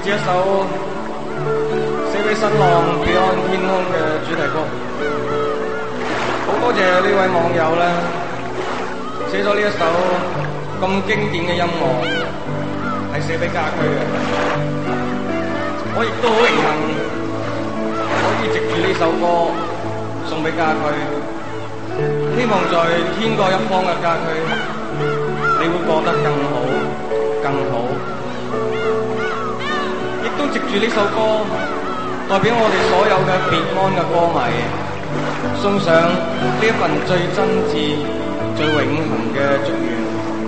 这一首寫俾新浪《彼岸天空》嘅主題曲，好多謝呢位網友咧，寫咗呢一首咁經典嘅音樂，係寫俾家駒嘅。我亦都好榮幸可以藉住呢首歌送俾家駒，希望在天各一方嘅家駒，你會過得更好，更好。亦都藉住呢首歌，代表我哋所有嘅別安嘅歌迷，送上呢一份最真摯、最永恆嘅祝願。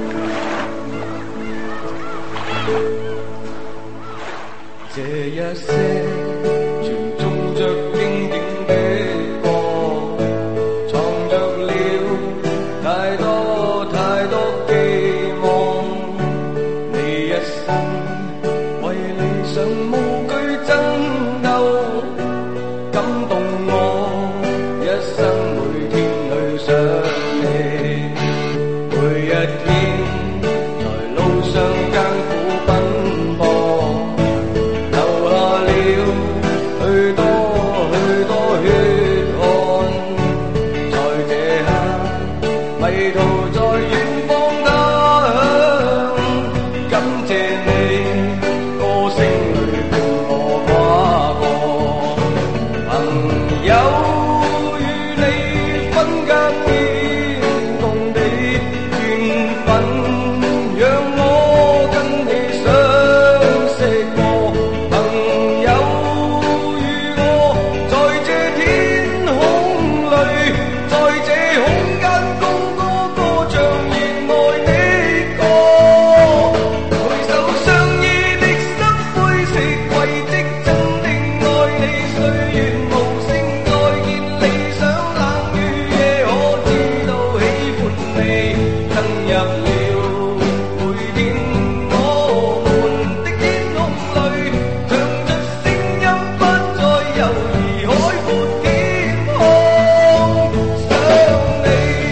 這一些傳頌着經典的歌，藏着了太多太多寄望，你一生為理想無懼爭鬥，感動我一生每天去想你，每一天在路上艱苦奔波，流下了許多許多血汗，在這刻迷途在遠方他鄉，感謝你歌聲裏伴我跨過，朋友與你分隔天共地緣分，讓我跟你相識過，朋友與我在這天空裏，在這空間高歌歌唱熱愛的歌，回首相依的心灰色軌跡，真的愛你，歲月無聲再見，理想冷雨夜可知道喜歡你，登入了每天我們的天空裏，唱出聲音不再猶豫，海闊天空想你。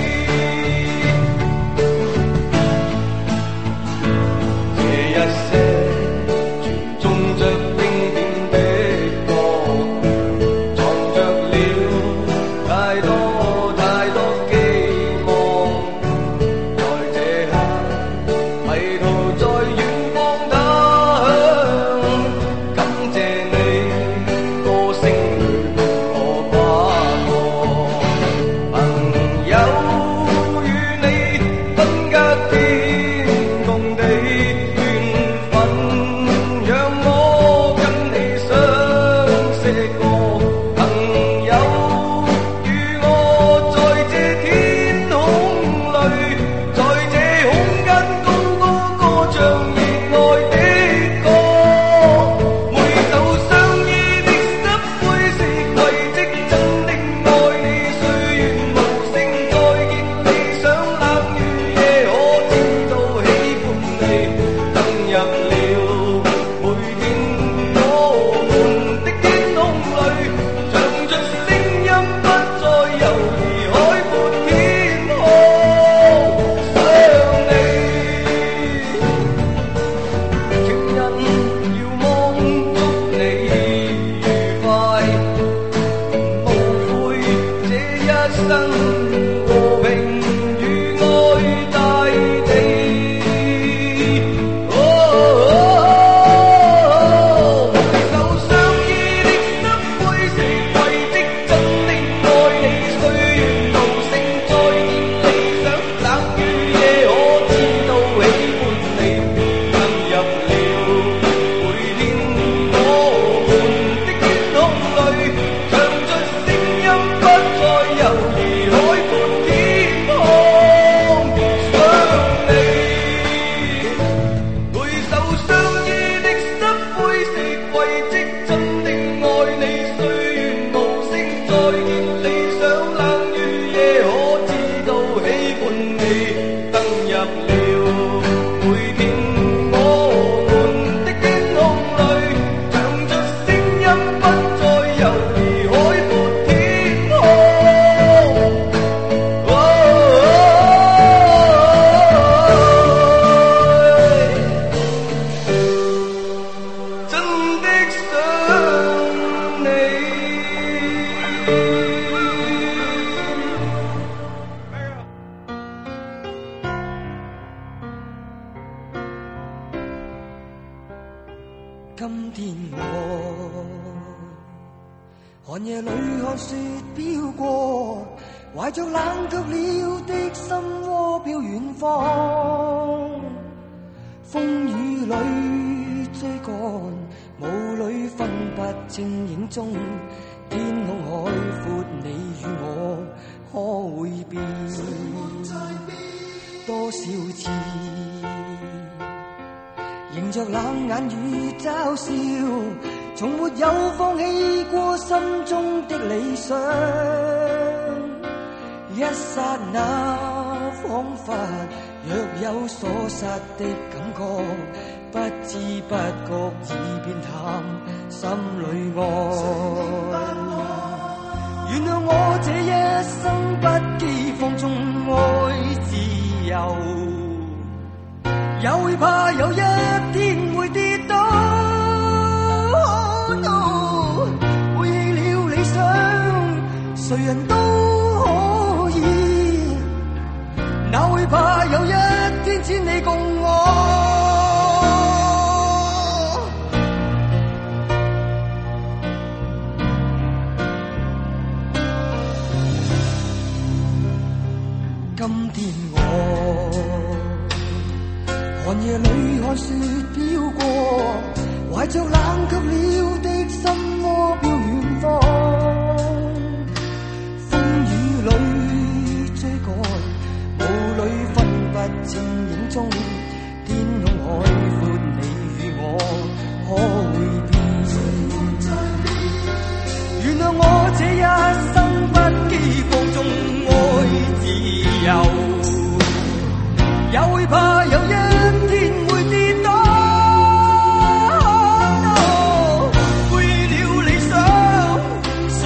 這一些傳頌着經典的歌，藏着了太多太多寄望，在這刻迷途在遠方他鄉，感謝你歌聲裏伴我跨過，朋友與你分隔天共地緣分，讓我跟你相識過，朋友與我在這天空裏，在這空間高歌歌唱熱愛的歌，每首相依的心灰色軌跡，真的愛你，歲月無聲再見，理想冷雨夜可知道喜歡你，登入了每天我們的天空裏，唱出聲音不再猶豫，海闊天空想你。情人遙望祝你愉快，無悔這一生和平與愛大地。回首相依的心灰色軌跡，真的愛你，歲月無聲再見，理想冷雨夜可知道喜歡你，登入了每天我們的天空裏，唱出聲音不再猶豫，海闊怀着冷却了的心窝飘远方，风雨里追赶，雾里分不清影踪，天空海阔，你与我可会变？多少次迎着冷眼与嘲笑，從沒有放棄過心中的理想。一剎那彷彿若有所失的感覺，不知不覺已變淡，心裏愛。原諒我這一生不羈放縱愛自由，也會怕有一天會跌倒。Oh no， 背棄了理想，誰人都可以，哪會怕有一天只你共我。今天我寒夜裏看雪飄過，懷着冷卻了的心窩飄遠方，風雨裏追趕，霧裏分不清影蹤，天空海闊，你與我可會變？原諒我這一生不羈放縱愛自由，也會怕有一天會跌倒。Oh no， 背了理想，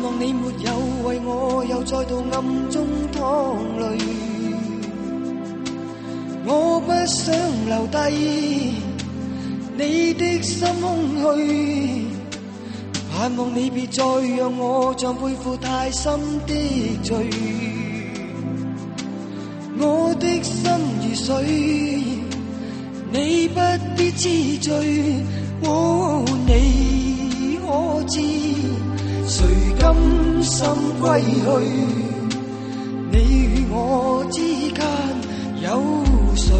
望你沒有為我又再度暗中淌淚，我不想留低你的心空虛，盼望你別再讓我像背負太深的罪，我的心如水，你不必知罪，你可知誰甘心歸去？你與我之間有誰？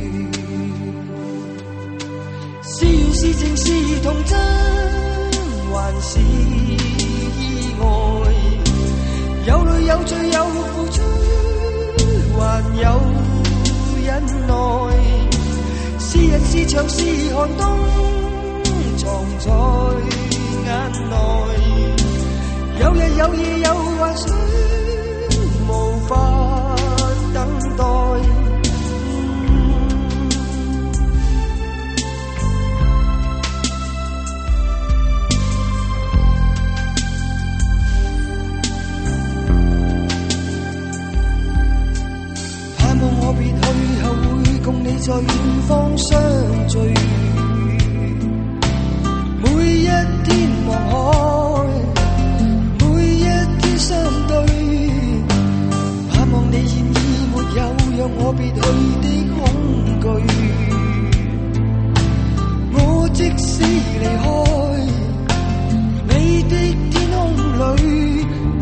是緣是情是童真，還是意外？有淚有罪有付出，還有忍耐。是人是牆是寒冬，藏在眼內。有日有夜有幻想，無法等待。盼望我別去後會共你在遠方相聚，每一天望海，每一天相對，盼望你現已沒有讓我別去的恐懼，我即使離開你的天空裏，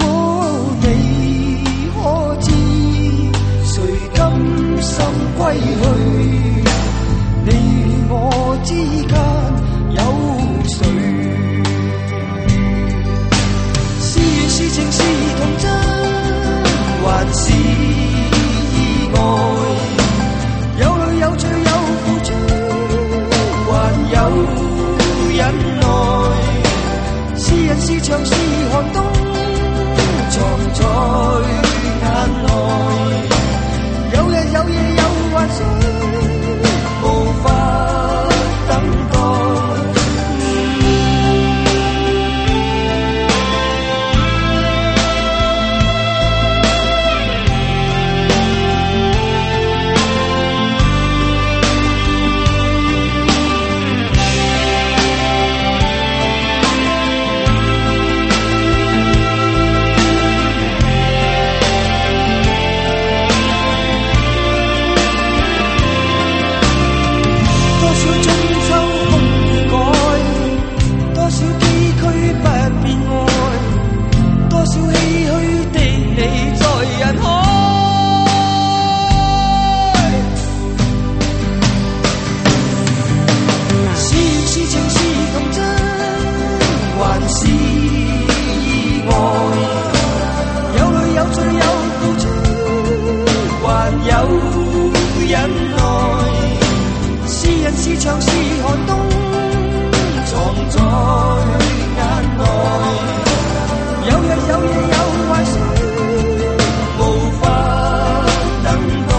你可知誰甘心歸去？你與我之間有誰？是緣是情是童真，還是意外？有淚有罪有付出，還有忍耐。是人是牆是寒冬，藏在眼內。有日有夜有幻想，無法等待。是牆是寒冬，藏在眼內。有日有夜有幻想，無法等待。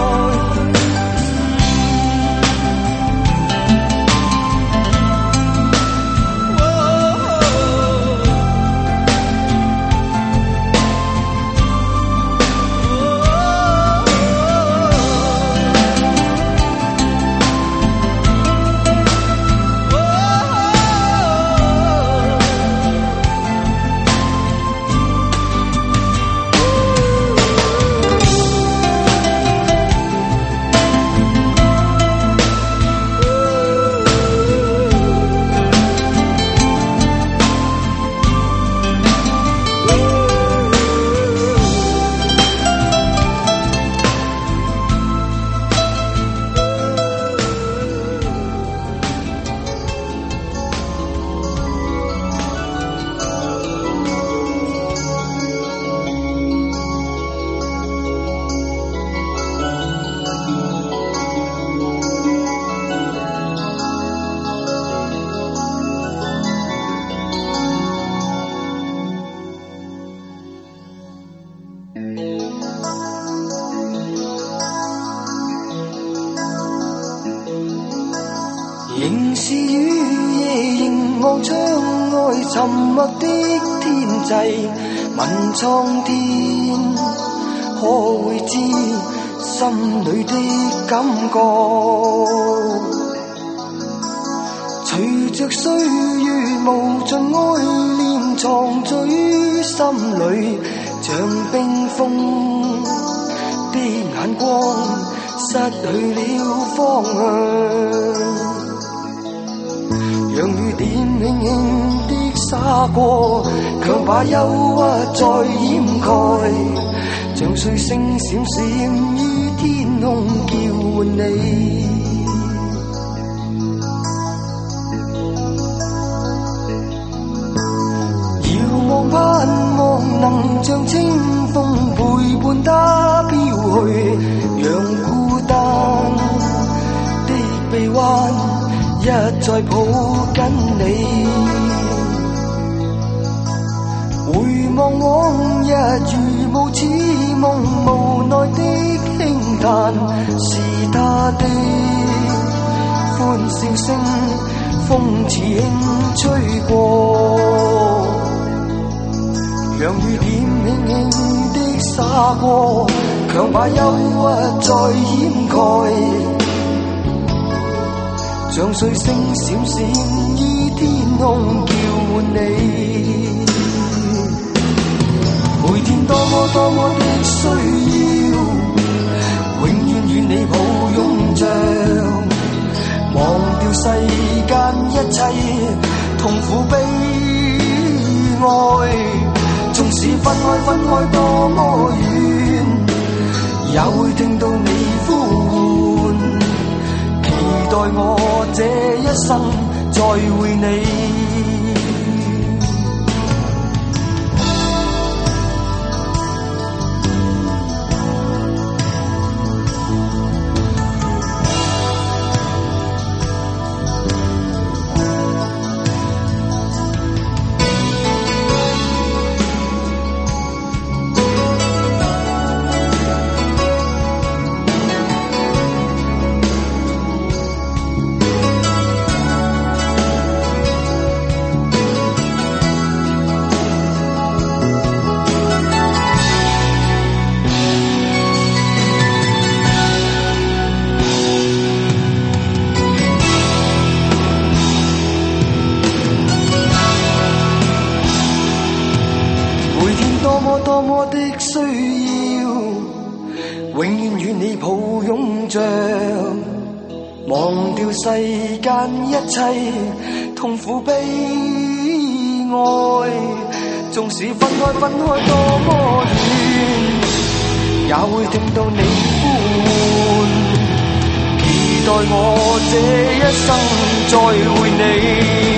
仍是雨夜凝望窗外沉默的天際， 问苍天，可会知心里的感觉？随着岁月无尽爱念藏在心里，像冰封的眼光，失去了方向。让雨点轻轻的洒过，强把忧郁再掩盖，像碎星闪闪于天空叫唤你。遥望盼望能像清风陪伴他飘去，让孤單的臂彎一再抱緊你。回望往日如無似夢，無奈的輕嘆，是他的歡笑聲，風似輕吹過，讓雨點輕輕的灑過，強把憂鬱再掩蓋，像碎星閃閃於天空叫喚你。每天多麼的需要，永遠與你抱擁着，忘掉世間一切痛苦悲哀。縱使分開多麼遠，也會聽到你呼喚，期待我這一生再會你。多麼的需要，永遠與你抱擁着，忘掉世間一切痛苦悲哀。縱使分開多麼遠，也會聽到你呼喚，期待我這一生再會你。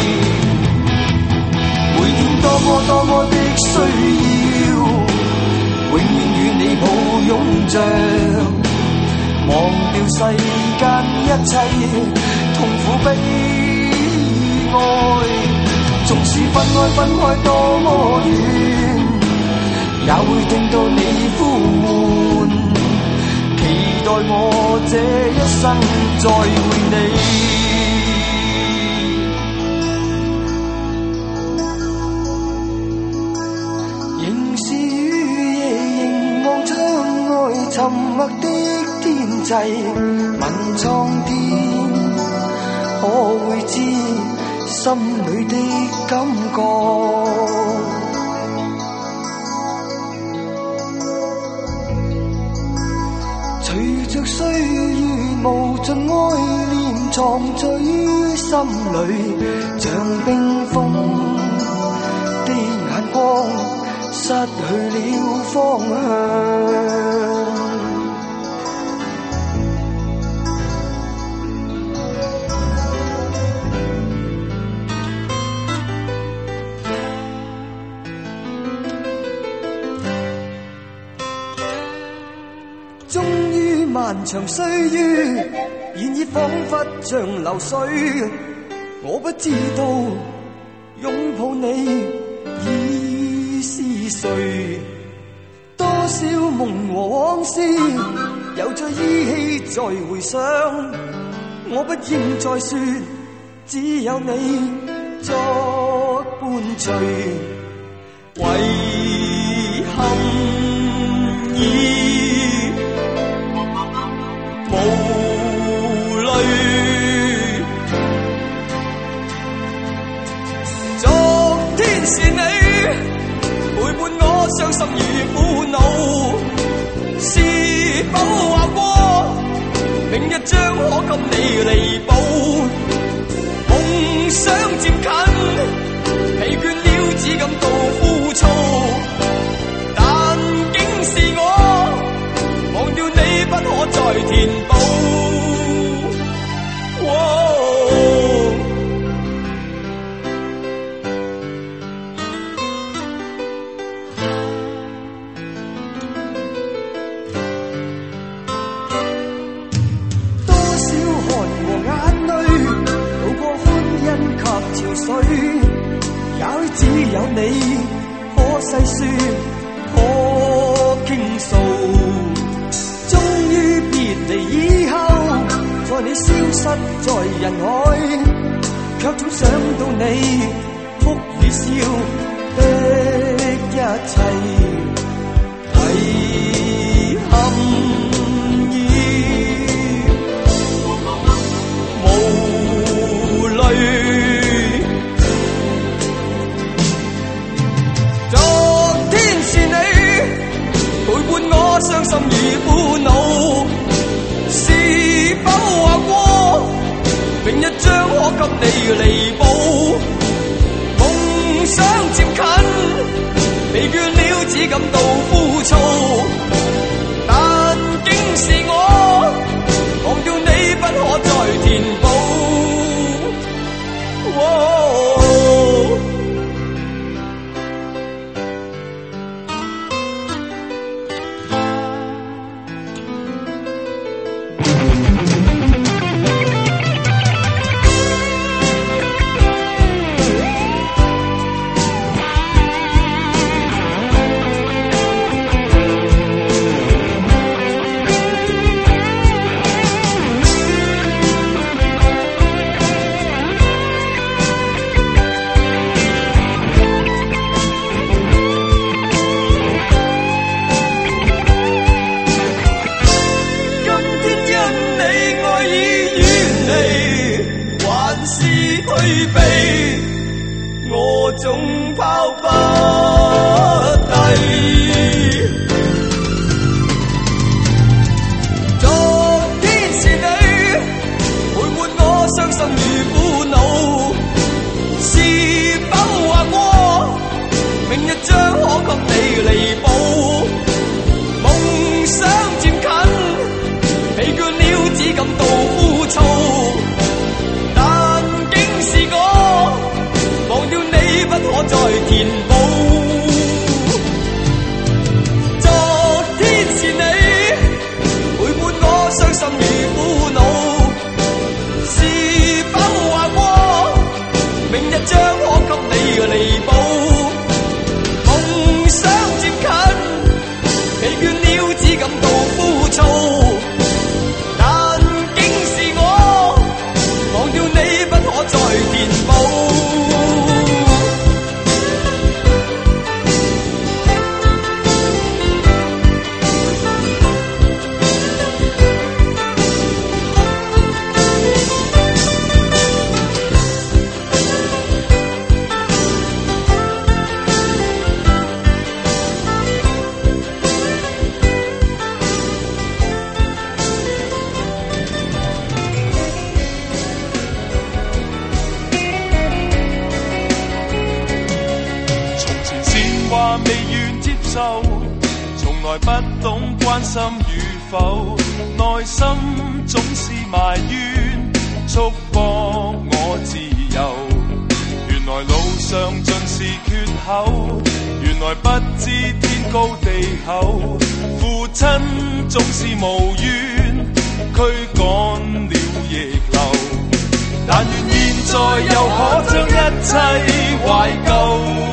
每天多麼的需要，永遠與你抱擁着，忘掉世間一切痛苦悲哀。縱使分開多麼遠，也會聽到你呼喚，期待我這一生再會你。沉默的天際，問蒼天，可會知心裏的感覺？隨着歲月無盡愛念藏在於心裏，像冰封的眼光，失去了方向。漫長歲月，現已彷彿像流水。我不知道擁抱你已是誰，多少夢和往事，又再依稀再回想。我不應再說，只有你作伴隨。 遗憾已無淚。昨天是你陪伴我傷心與苦惱，是否話過明日將可給你彌補？夢想漸近，疲倦了只感到枯燥，但竟是我忘掉你不可再填補。 多少汗和眼淚，渡過歡欣及潮水，也只有你可細說，可傾訴。終於別離以後，在你消失在人海，卻總想到你哭與笑的一切。遺憾已無淚。昨天是你陪伴我傷心與苦惱，是否話過明日將可給你彌補？夢想漸近，疲倦了只感到枯燥，但竟是我忘掉你不可再填補。我總拋不低。昨天是你陪伴我傷心與苦惱，是否話過明日將可給你彌補？夢想漸近，疲倦了只感到枯燥，不可再填補。昨天是你陪伴我傷心與苦惱，是否話過明日將可給你彌補？夢想漸近，疲倦了只感到枯燥，但竟是我忘掉你不可再填補。從來不懂關心與否，內心總是埋怨，束縛我自由。原來路上盡是缺口，原來不知天高地厚。父親總是無怨，驅趕了逆流。但願現在又可將一切懷舊。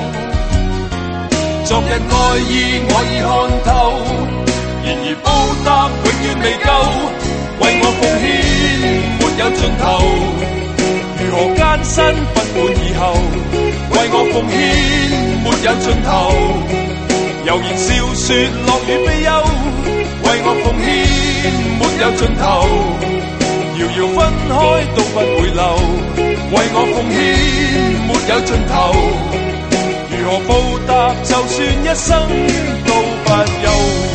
昨日愛意我已看透，然而報答永遠未夠，為我奉獻沒有盡頭。如何艱辛不管以後。 為我奉獻沒有盡頭，悠然笑說落雨悲憂，為我奉獻沒有盡頭，遙遙分開都不回流，為我奉獻沒有盡頭，如何報答就算一生都不休。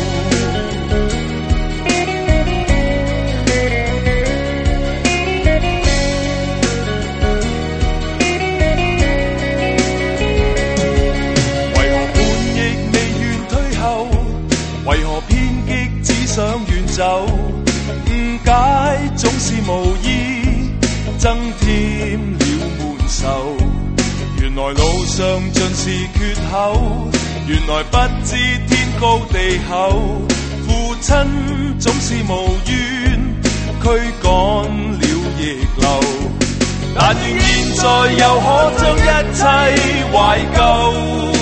想遠走，誤解總是無意，增添了悶愁。原來路上盡是缺口，原來不知天高地厚。父親總是無怨，驅趕了逆流。但願現在又可將一切懷舊，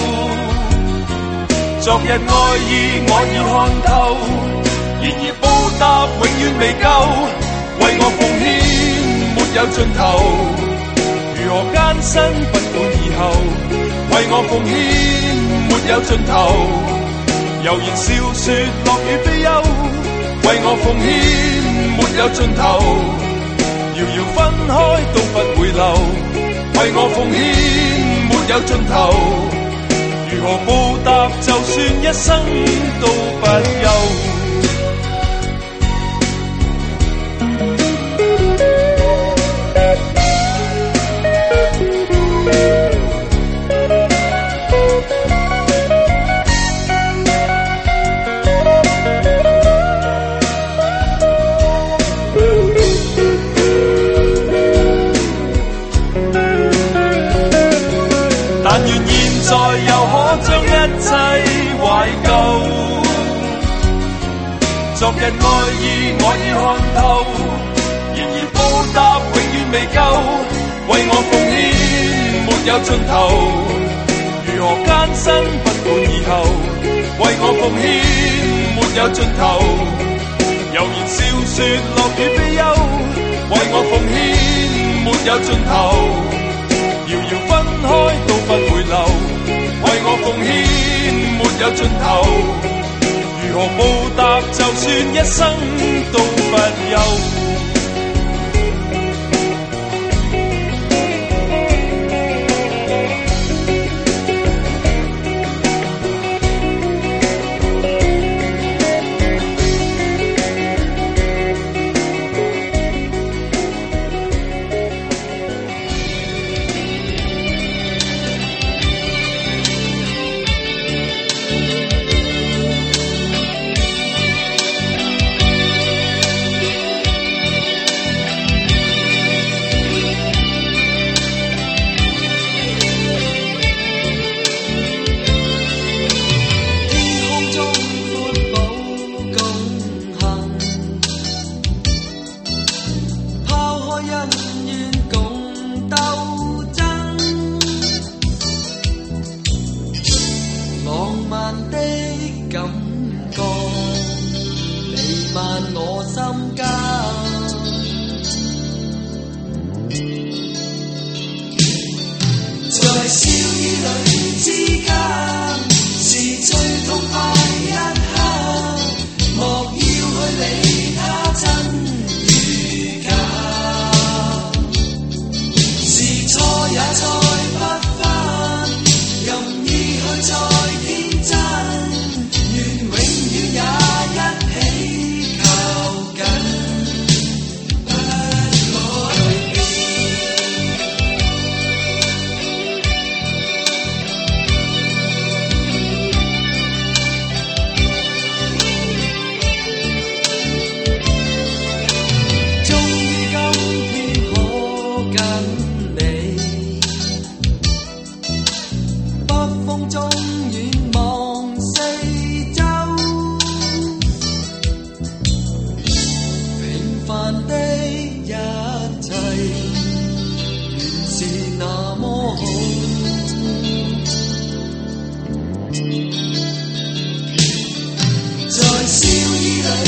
昨日愛意我已看透。然而報答永遠未夠，為我奉獻沒有盡頭，如何艱辛不管以後，為我奉獻沒有盡頭，悠然笑說落雨悲憂，為我奉獻沒有盡頭，遙遙分開都不回流，為我奉獻沒有盡頭，如何報答就算一生都不休。昨日愛意我已看透，然而報答永遠未夠，為我奉獻沒有盡頭，如何艱辛不管以後，為我奉獻沒有盡頭，悠然笑說落雨悲憂，為我奉獻沒有盡頭，遙遙分開都不回流，為我奉獻沒有盡頭，如何報答就算一生都不休。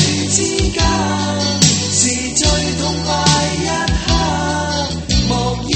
是最痛快一刻，莫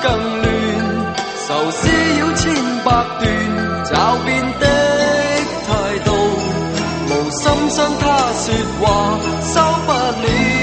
更亂，愁思擾千百段，找遍的態度，無心傷他說話，收不了。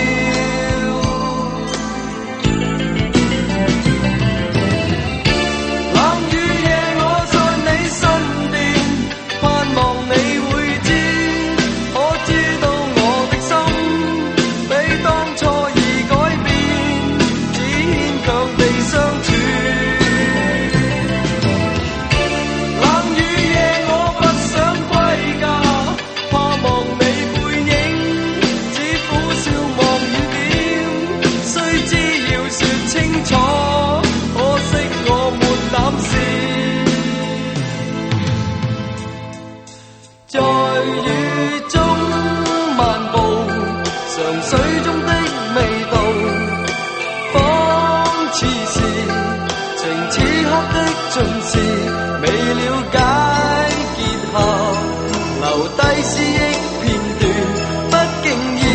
盡是未了解結合，留低思憶片段，不經意。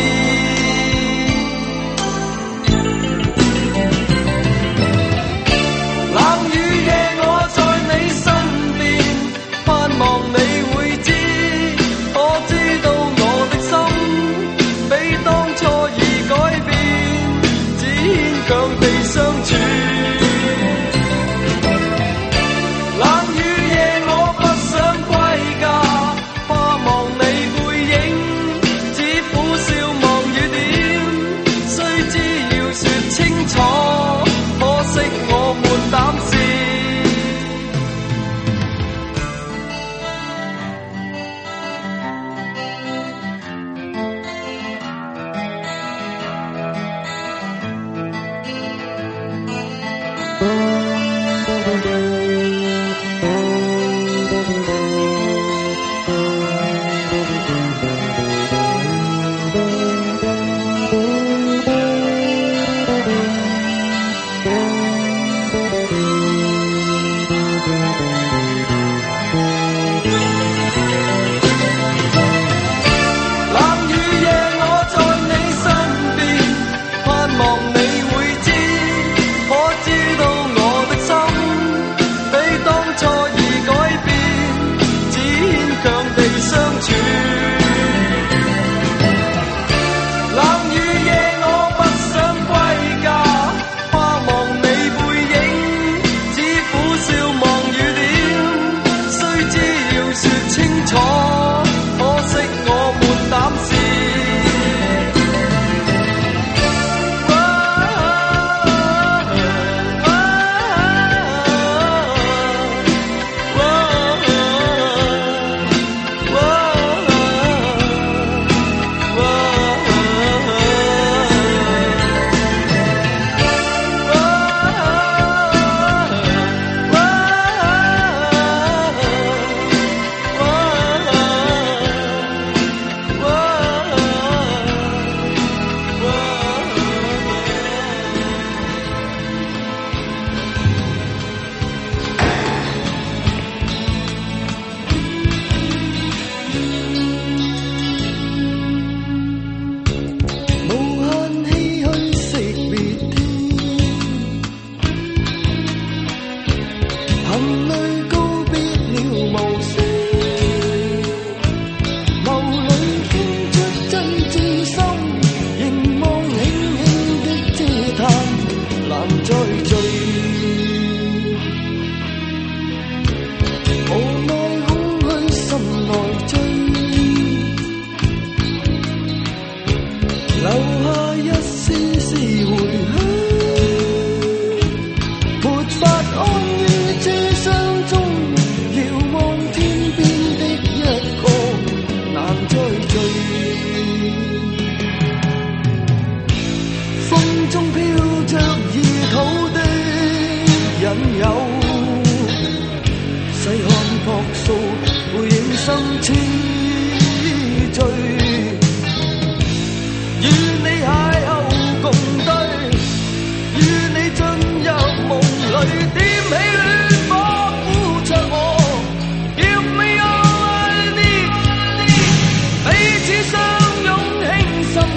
冷雨夜我在你身邊，盼望你會知，可知道我的心比當初已改變，只牽強地相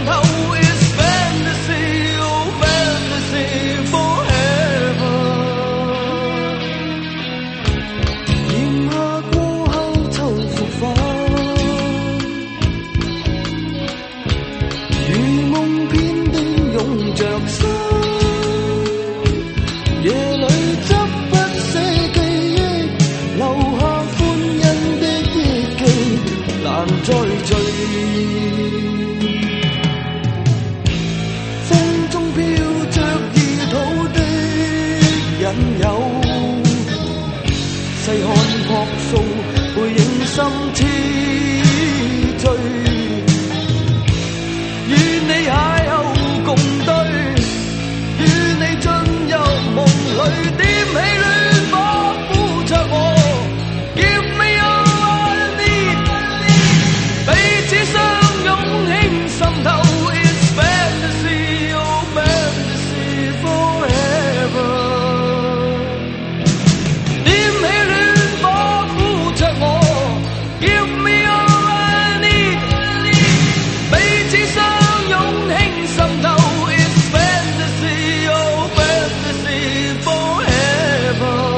處。It's fantasy, oh fantasy forever. 心痴醉，與你邂逅共對，與你進入夢裏，點起戀火撫着我 Give me all I need， 彼此相擁輕滲透 It's fantasy, oh fantasy forever， 點起戀火撫着我 Give me all I need， 彼此相擁輕滲透 It's fantasy, oh fantasy forever。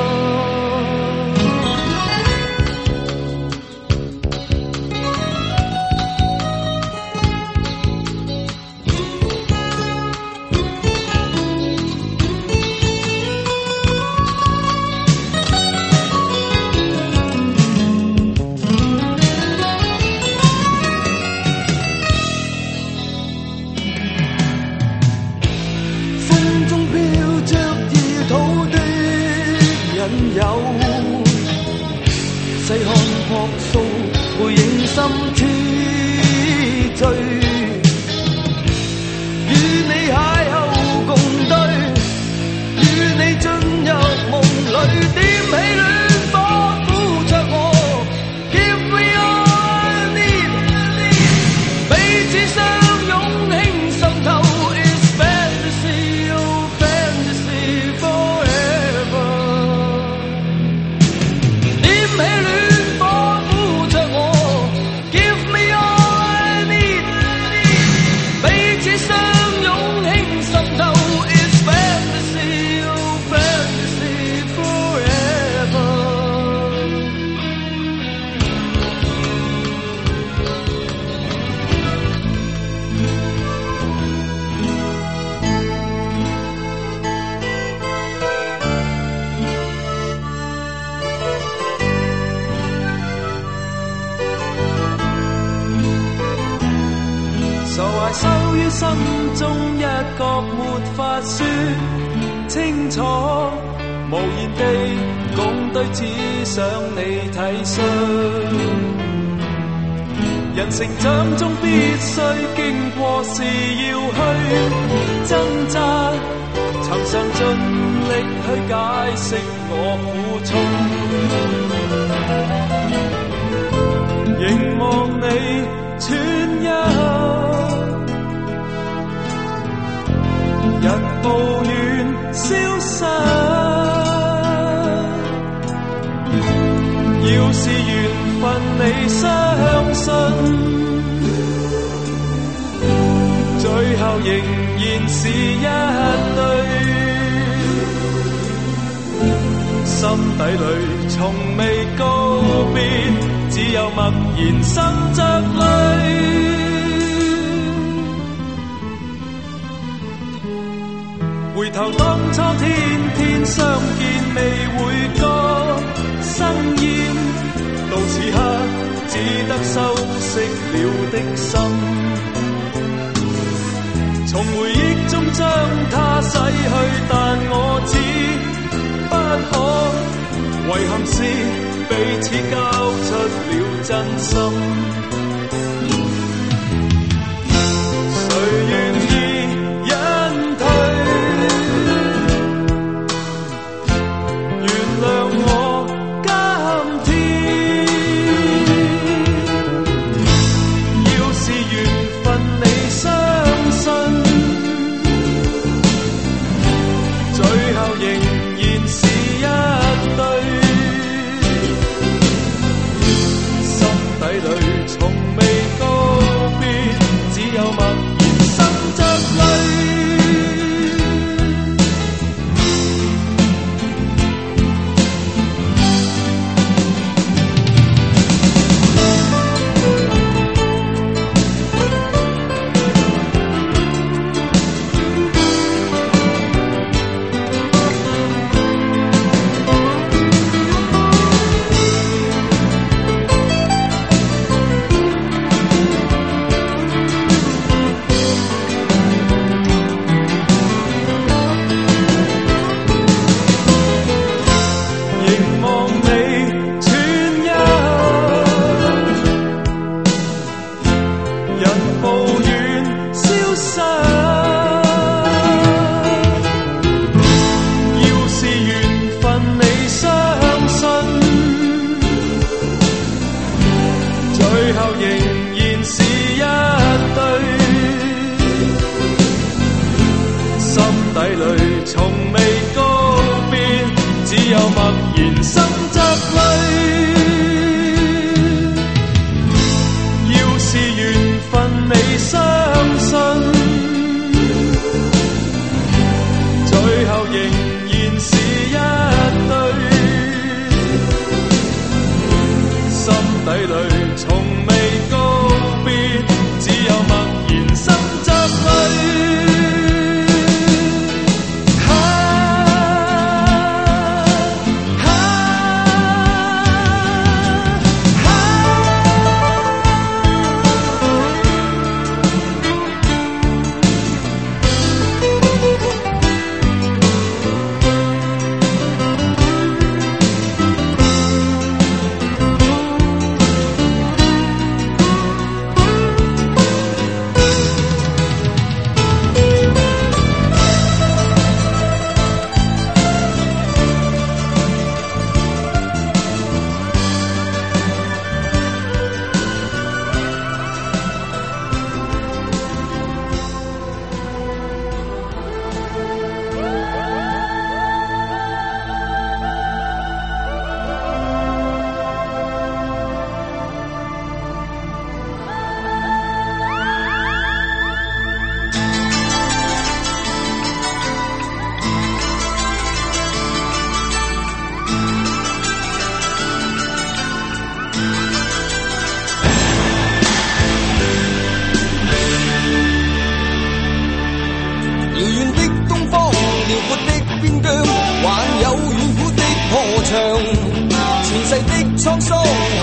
風中飄着異土的引誘，細看樸素背影心痴醉，與你邂逅共對，與你進入夢裏，點起戀火撫着我 Give me all I need， 彼此相擁輕滲透 It's fantasy, oh fantasy forever， 點起戀火撫着我 Give me all I need， 彼此相擁輕滲透 It's fantasy, oh fantasy forever。 愁懷收於心中，一覺沒法說清楚，無言地共對，只想你體恤。人成長中必須經過事要去掙扎，尋常盡力去解釋我苦衷，凝望你穿休，日暴暖消失，要是緣分你相信，最後仍然是一對，心底裏從未告別，只有默然滲着淚。回頭當初天天相見，未會覺生厭，到此刻只得收拾了的心，從回憶中將它洗去，但我知不可，遺憾是彼此交出了真心，誰願意隱退？從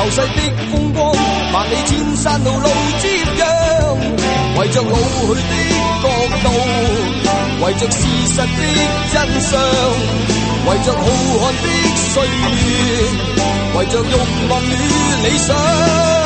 流逝的風光，萬里千山路路接壤，為着老去的國度，為着事實的真相，為着浩瀚的歲月，為着慾望與理想。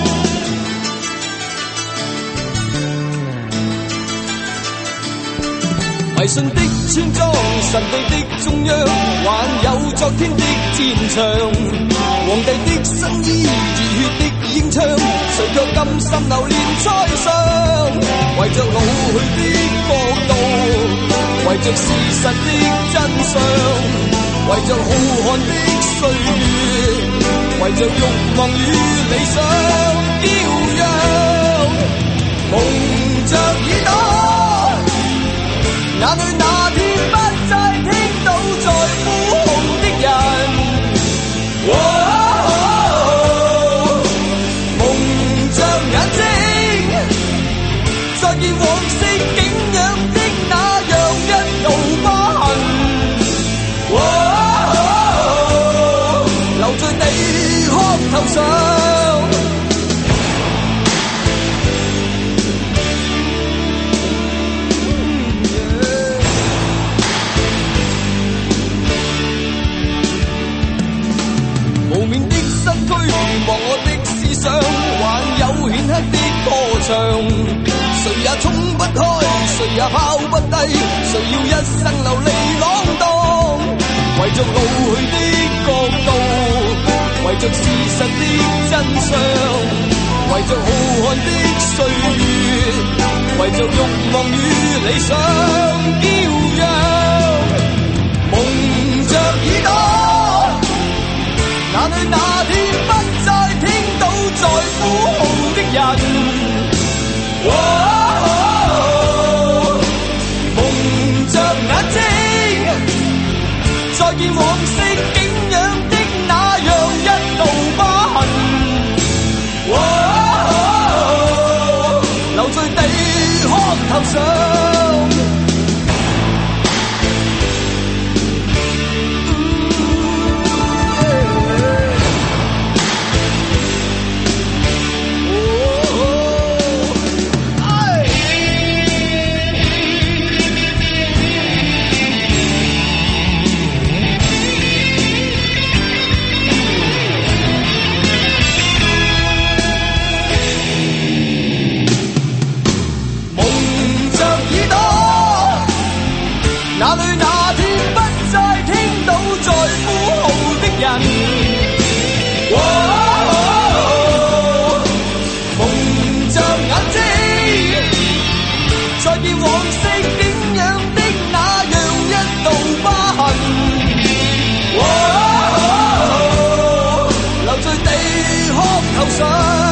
迷信的村莊，神秘的中央，還有昨天的戰場。皇帝的新衣，熱血的英槍，誰卻甘心流連在上？為着老去的國度，為着事實的真相，為着浩瀚的歲月，為着慾望與理想飄揚，蒙着耳朵。哪裏那天不再聽到在呼號的人，蒙着眼睛，再見往昔景仰的那樣一道疤痕，留在地殼頭上。望我的思想，還有顯赫的歌唱，誰也衝不開，誰也拋不低，誰要一生流離浪蕩？為着老去的國度，為着事實的真相，為着浩瀚的歲月，為着慾望與理想飄揚，蒙着耳朵。哪裏那天不再聽到在呼號的人，蒙着眼睛，再見往昔景仰的那樣一道疤痕，留在地殼頭上。哪裏那天不再聽到在呼號的人，蒙着眼睛，再見往昔景仰的那樣一道疤痕，留在地殼頭上。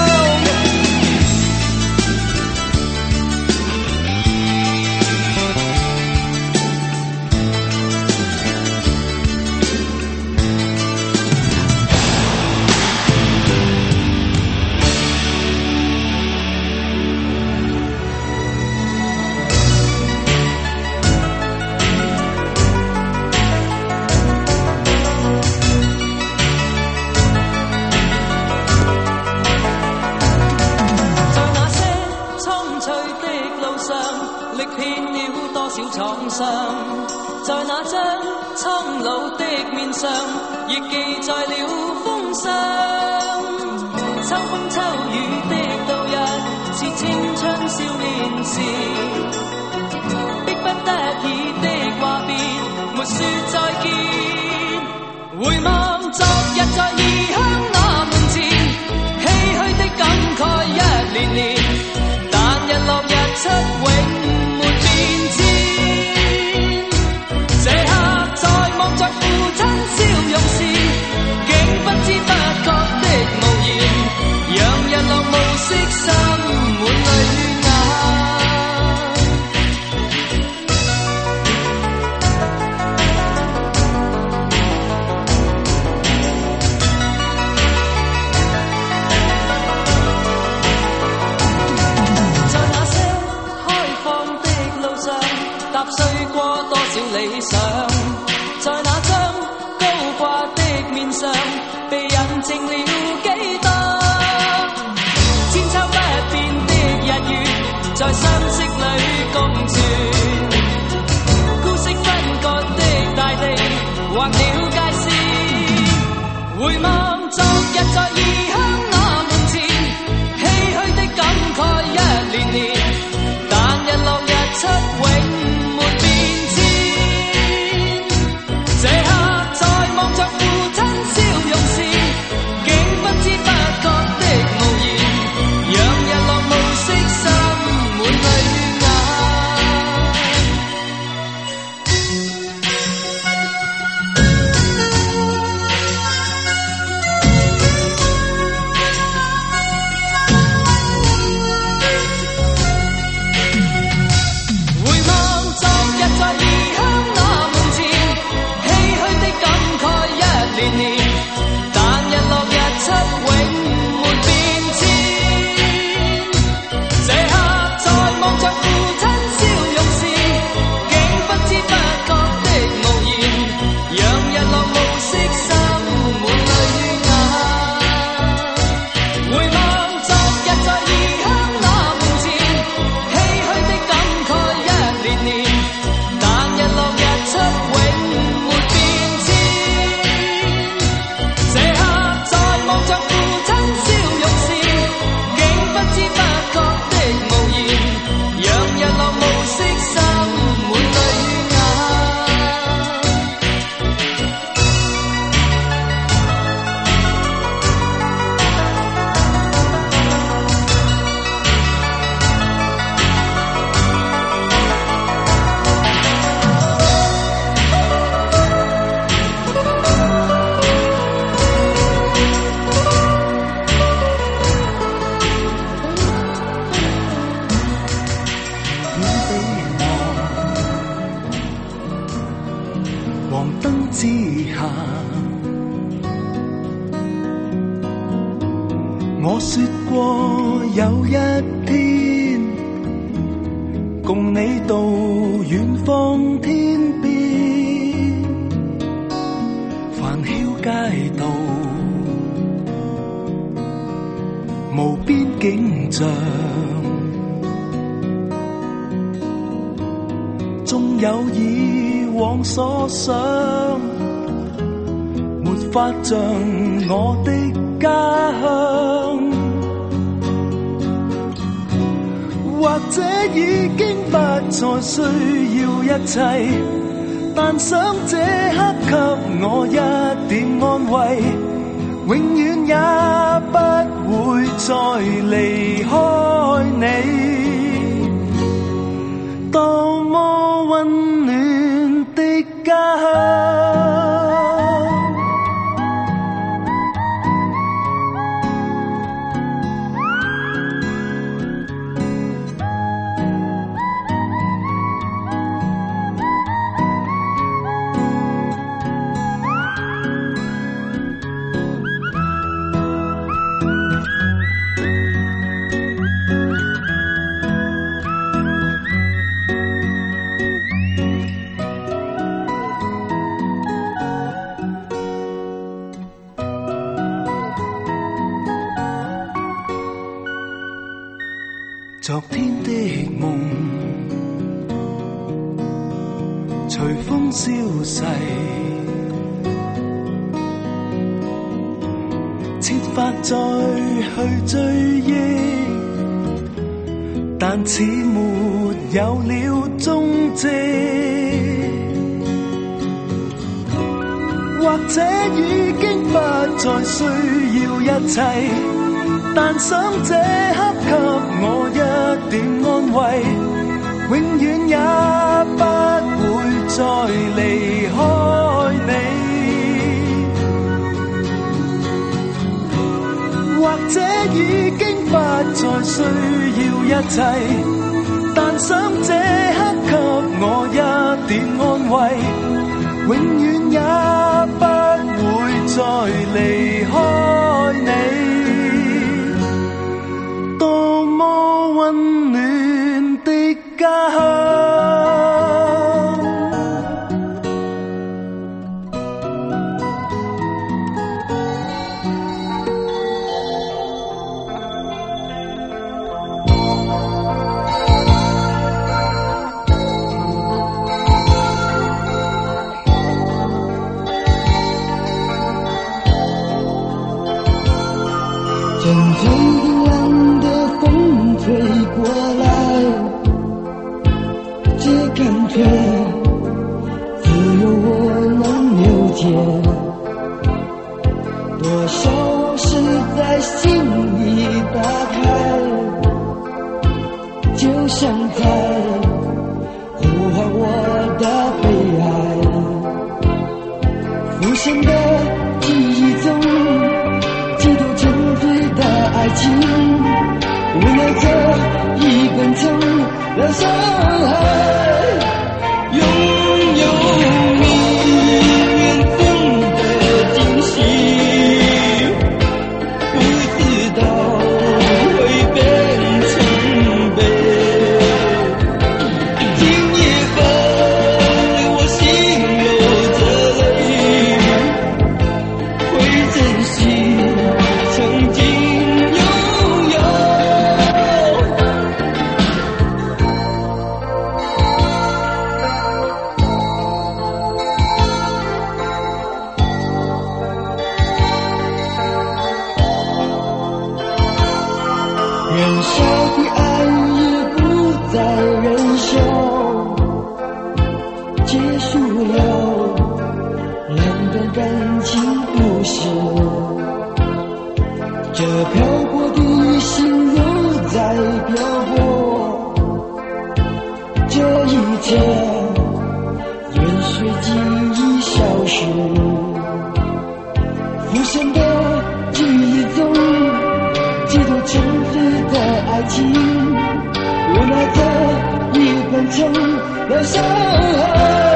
在那張蒼老的面上，亦記載了風霜。秋風秋雨的度日，是青春少年時，逼不得已的話別，沒說再見。回望昨日在異鄉那門前，唏噓的感慨一年年，但日落日出永沒變遷。這刻在望着父親笑容時，竟不知不覺的無言，讓日落暮色滲滿淚眼。 了界線。回望昨日在異鄉那門前，唏噓的感慨一年年，但日落日出永沒變遷。這刻在望着父親笑容時，竟不知不覺的無言，讓日落暮色滲滿淚眼。回望昨日在異鄉那門前，唏噓的感慨一年年，但日落日出永沒變遷。這刻在望着父親笑容時，竟不知不覺的無言，讓日落暮色滲滿淚眼。回望昨日在異鄉那門前，唏噓的感慨一年年，但日落日出永沒變遷。這刻在望着父親笑容時，竟不知不覺的無言，讓日落暮色滲滿淚眼。 黃燈之下，我說過有一天，共你到遠方天邊，繁囂街道，無邊景象，縱有以往所想，沒法像我的家鄉，或者已經不再需要一切，但想這刻給我一點安慰，永遠也不會再離開你，多麼溫暖的家鄉。昨天的夢隨風消逝，設法再去追憶，但似沒有了蹤跡，或者已經不再需要一切，但想這刻給我一點安慰，永遠也不會再離開你，或者已經不再需要一切，但想這刻給我一點安慰，永遠也不會再離開你，多麼溫暖的家鄉。 从冰冷的风吹过来，这感觉只有我能了解，多少事在心里打开，就像在呼唤我的悲哀，浮现的记忆中几度沉醉的爱情，无奈这一本成了伤害，拥有命运中的惊喜，不知道会变成悲，今夜份我心流着泪，会珍惜曾经拥有。燃烧的爱也不再燃烧，结束了两段感情故事，这漂泊的心又在漂泊，这一切愿随记忆消失，浮现的记忆中几度沉醉的爱情，无奈这一本成了伤害。